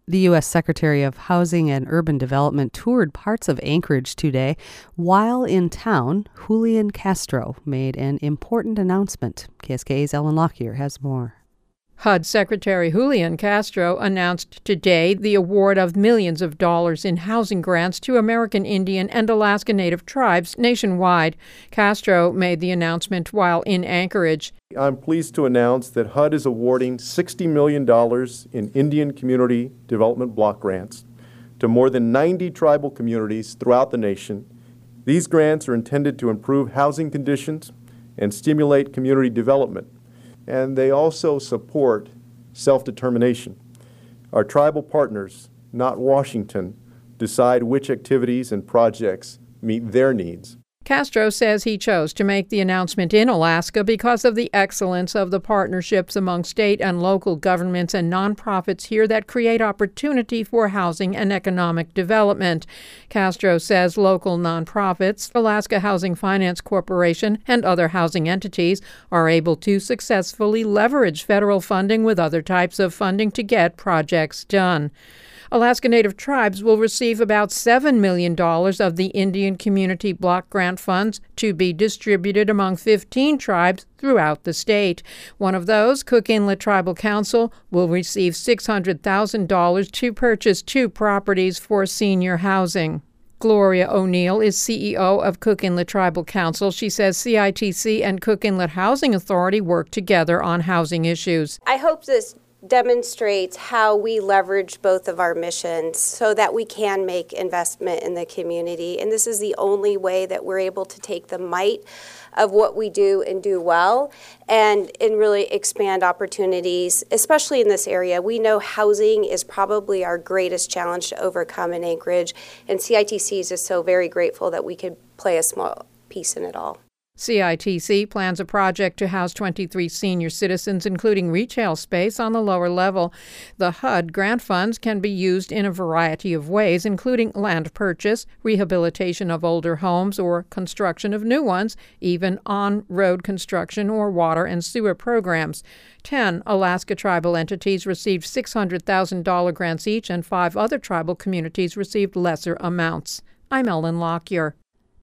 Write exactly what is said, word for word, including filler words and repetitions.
The U S Secretary of Housing and Urban Development toured parts of Anchorage today. While in town, Julian Castro made an important announcement. K S K A's Ellen Lockyer has more. H U D Secretary Julian Castro announced today the award of millions of dollars in housing grants to American Indian and Alaska Native tribes nationwide. Castro made the announcement while in Anchorage. I'm pleased to announce that H U D is awarding sixty million dollars in Indian Community Development Block Grants to more than ninety tribal communities throughout the nation. These grants are intended to improve housing conditions and stimulate community development, and they also support self-determination. Our tribal partners, not Washington, decide which activities and projects meet their needs. Castro says he chose to make the announcement in Alaska because of the excellence of the partnerships among state and local governments and nonprofits here that create opportunity for housing and economic development. Castro says local nonprofits, Alaska Housing Finance Corporation, and other housing entities are able to successfully leverage federal funding with other types of funding to get projects done. Alaska Native tribes will receive about seven million dollars of the Indian Community Block Grant funds to be distributed among fifteen tribes throughout the state. One of those, Cook Inlet Tribal Council, will receive six hundred thousand dollars to purchase two properties for senior housing. Gloria O'Neill is C E O of Cook Inlet Tribal Council. She says C I T C and Cook Inlet Housing Authority work together on housing issues. I hope this demonstrates how we leverage both of our missions so that we can make investment in the community. And this is the only way that we're able to take the might of what we do and do well and, and really expand opportunities, especially in this area. We know housing is probably our greatest challenge to overcome in Anchorage, and C I T C is just so very grateful that we could play a small piece in it all. C I T C plans a project to house twenty-three senior citizens, including retail space on the lower level. The H U D grant funds can be used in a variety of ways, including land purchase, rehabilitation of older homes, or construction of new ones, even on-road construction or water and sewer programs. Ten Alaska tribal entities received six hundred thousand dollars grants each, and five other tribal communities received lesser amounts. I'm Ellen Lockyer.